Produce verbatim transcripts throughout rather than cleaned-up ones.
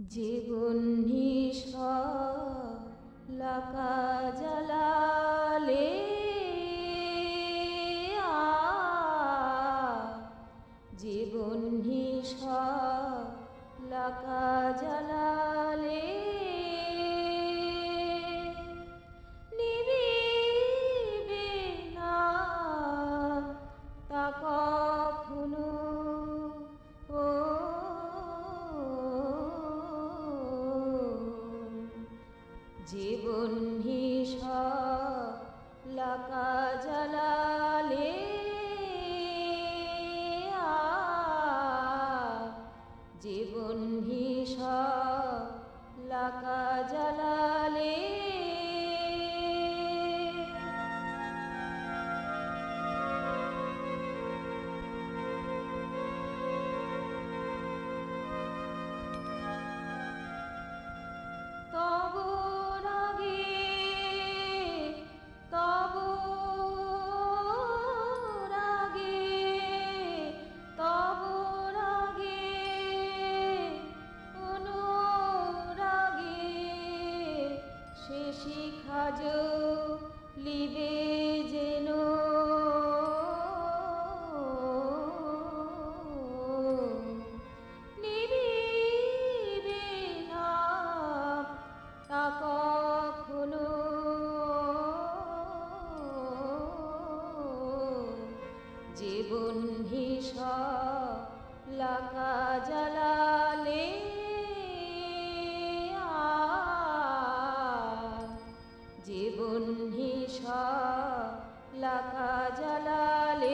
জীবন নিঃসলাকা জ্বালালে জীবন নিঃসলাকা জ্বালালে নিভিবে না তা কখনো ও জীবন নিঃসলাকা জ্বালালে জীবন নিঃসলাকা জ্বালালে তব রাগে তব রাগে তব রাগে অনুরাগে সে শিখা জ্বলিবে যেন নিভিবে না তা কখনো জীবন নিঃসলাকা জ্বালালে জীবন নিঃসলাকা জ্বালালে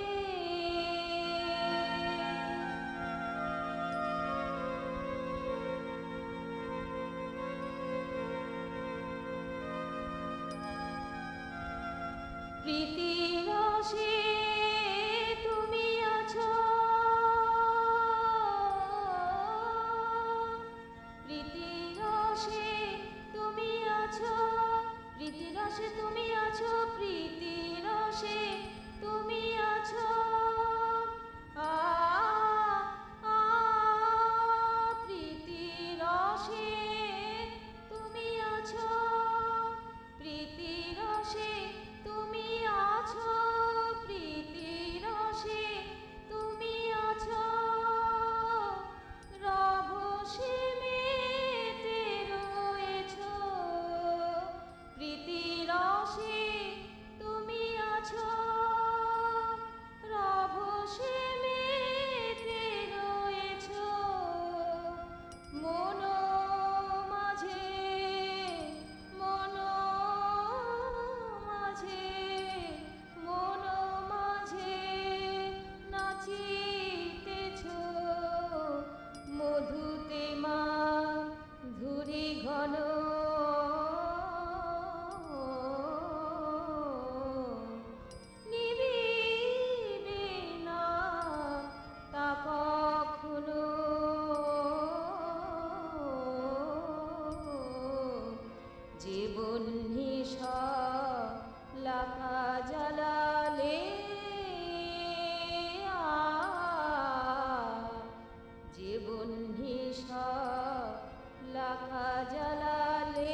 প্রীতি রসে তুমি আছো প্রীতি রসে তুমি আছো প্রীতি রসে তুমি আছো প্রীতি রসে তুমি আছো আ আ প্রীতি রসে তুমি আছো প্রীতি রসে তুমি আছো প্রীতি রসে তুমি আছো রভসে মেতে রয়েছো প্রীতি রসে তুমি আছো রভসে মেতে রয়েছো মন মাঝে মন মাঝে মন মাঝে নাচিতেছো মধুতে মা ধুরি ঘন নিভিবে না তা কখনো জীবন নিঃসলাকা জ্বালালে জীবন নিঃসলাকা জ্বালালে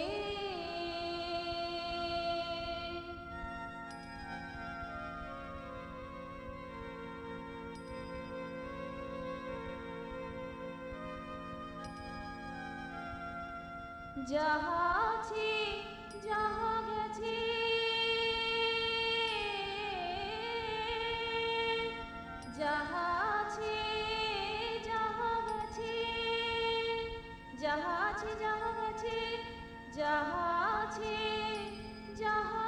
যাহা আছে যাহা গেছে যাহা আছে যাহা গেছে যাহা আছে যাহা গেছে যাহা আছে যাহা